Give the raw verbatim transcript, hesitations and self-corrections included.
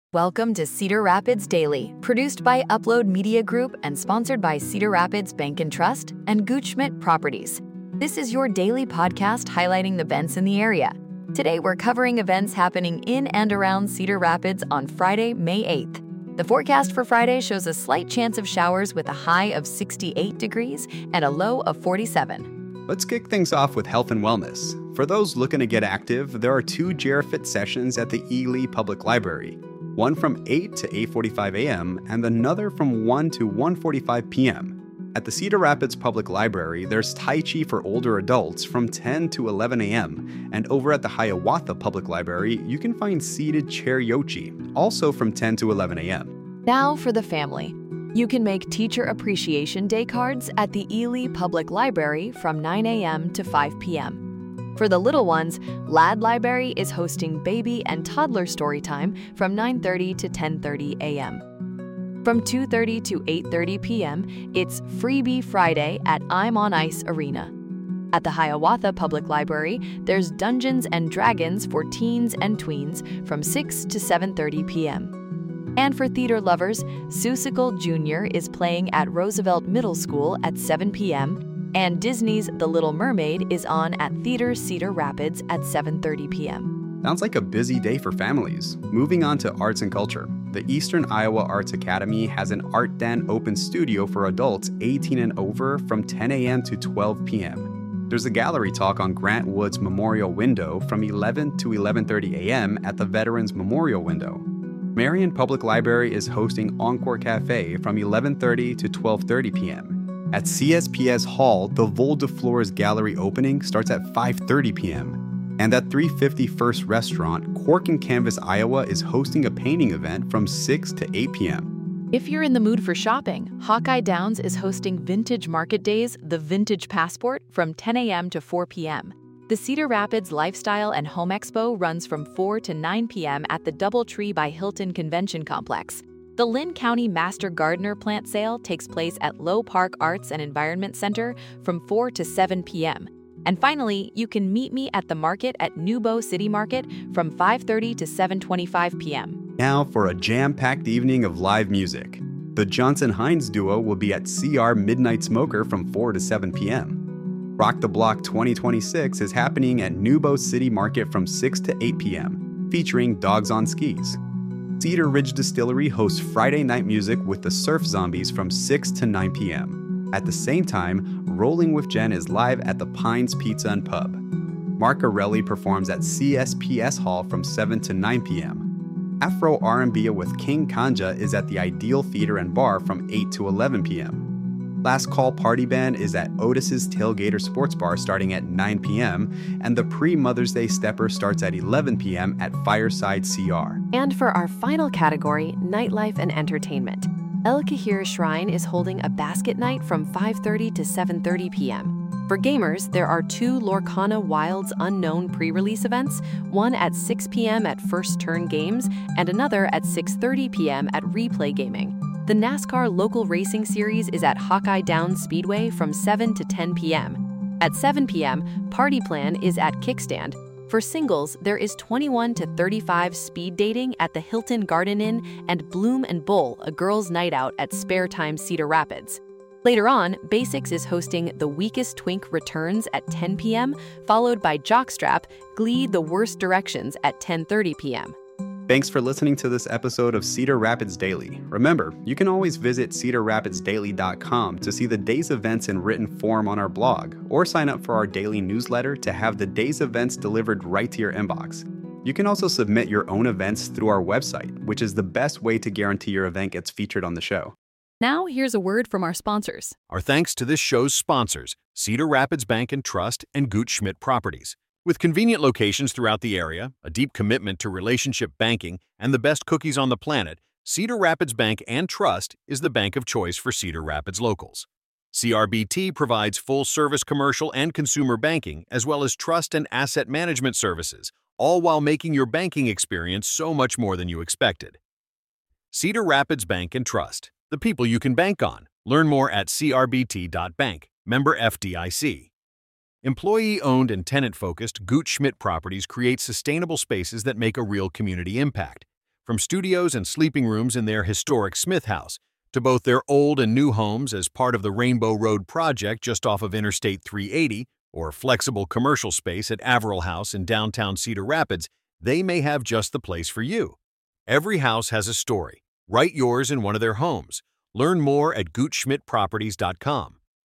Welcome to Cedar Rapids Daily, produced by Upload Media Group and sponsored by Cedar Rapids Bank and Trust and Gutschmidt Properties. This is your daily podcast highlighting the events in the area. Today, we're covering events happening in and around Cedar Rapids on Friday, May eighth. The forecast for Friday shows a slight chance of showers with a high of sixty-eight degrees and a low of forty-seven. Let's kick things off with health and wellness. For those looking to get active, there are two GeriFit sessions at the Ely Public Library. One from eight to eight forty-five a.m. and another from one to one forty-five p.m. At the Cedar Rapids Public Library, there's Tai Chi for older adults from ten to eleven a.m. And over at the Hiawatha Public Library, you can find seated chair yochi, also from ten to eleven a.m. Now for the family. You can make Teacher Appreciation Day cards at the Ely Public Library from nine a.m. to five p.m. For the little ones, Ladd Library is hosting baby and toddler story time from nine thirty to ten thirty a.m. From two thirty to eight thirty p.m., it's Freebie Friday at I'm on Ice Arena. At the Hiawatha Public Library, there's Dungeons and Dragons for teens and tweens from six to seven thirty p.m. And for theater lovers, Seussical Junior is playing at Roosevelt Middle School at seven p.m., and Disney's The Little Mermaid is on at Theater Cedar Rapids at seven thirty p.m. Sounds like a busy day for families. Moving on to arts and culture. The Eastern Iowa Arts Academy has an Art Den open studio for adults eighteen and over from ten a.m. to twelve p.m. There's a gallery talk on Grant Wood's Memorial Window from eleven to eleven thirty a.m. at the Veterans Memorial Window. Marion Public Library is hosting Encore Cafe from eleven thirty to twelve thirty p.m. At C S P S Hall, the Vol de Flores Gallery opening starts at five thirty p.m. And at three fifty First Restaurant, Cork and Canvas, Iowa is hosting a painting event from six to eight p.m. If you're in the mood for shopping, Hawkeye Downs is hosting Vintage Market Days, the Vintage Passport, from ten a.m. to four p.m. The Cedar Rapids Lifestyle and Home Expo runs from four to nine p.m. at the Doubletree by Hilton Convention Complex. The Lynn County Master Gardener Plant Sale takes place at Low Park Arts and Environment Center from four to seven p.m. And finally, you can meet me at the market at Nubo City Market from five thirty to seven twenty-five p.m. Now for a jam-packed evening of live music. The Johnson Hines Duo will be at C R Midnight Smoker from four to seven p.m. Rock the Block twenty twenty-six is happening at Nubo City Market from six to eight p.m., featuring Dogs on Skis. Cedar Ridge Distillery hosts Friday night music with the Surf Zombies from six to nine p.m. At the same time, Rolling with Jen is live at the Pines Pizza and Pub. Mark Arelli performs at C S P S Hall from seven to nine p.m. Afro R and B with King Kanja is at the Ideal Theater and Bar from eight to eleven p.m. Last Call Party Band is at Otis's Tailgater Sports Bar starting at nine p.m. and the pre-Mother's Day Stepper starts at eleven p.m. at Fireside C R. And for our final category, nightlife and entertainment, El Kahir Shrine is holding a basket night from five thirty to seven thirty p.m. For gamers, there are two Lorcana Wilds Unknown pre-release events, one at six p.m. at First Turn Games and another at six thirty p.m. at Replay Gaming. The NASCAR Local Racing Series is at Hawkeye Downs Speedway from seven to ten p.m. At seven p.m., Party Plan is at Kickstand. For singles, there is twenty-one to thirty-five speed dating at the Hilton Garden Inn and Bloom and Bull, a girls' night out at Spare Time Cedar Rapids. Later on, Basics is hosting The Weakest Twink Returns at ten p.m., followed by Jockstrap, Glee The Worst Directions at ten thirty p.m. Thanks for listening to this episode of Cedar Rapids Daily. Remember, you can always visit cedar rapids daily dot com to see the day's events in written form on our blog, or sign up for our daily newsletter to have the day's events delivered right to your inbox. You can also submit your own events through our website, which is the best way to guarantee your event gets featured on the show. Now, here's a word from our sponsors. Our thanks to this show's sponsors, Cedar Rapids Bank and Trust and Gutschmidt Properties. With convenient locations throughout the area, a deep commitment to relationship banking, and the best cookies on the planet, Cedar Rapids Bank and Trust is the bank of choice for Cedar Rapids locals. C R B T provides full-service commercial and consumer banking, as well as trust and asset management services, all while making your banking experience so much more than you expected. Cedar Rapids Bank and Trust, the people you can bank on. Learn more at c r b t dot bank, member F D I C. Employee-owned and tenant-focused Gutschmidt Properties create sustainable spaces that make a real community impact. From studios and sleeping rooms in their historic Smith House, to both their old and new homes as part of the Rainbow Road project just off of Interstate three eighty, or flexible commercial space at Averill House in downtown Cedar Rapids, they may have just the place for you. Every house has a story. Write yours in one of their homes. Learn more at gooch schmidt properties dot com.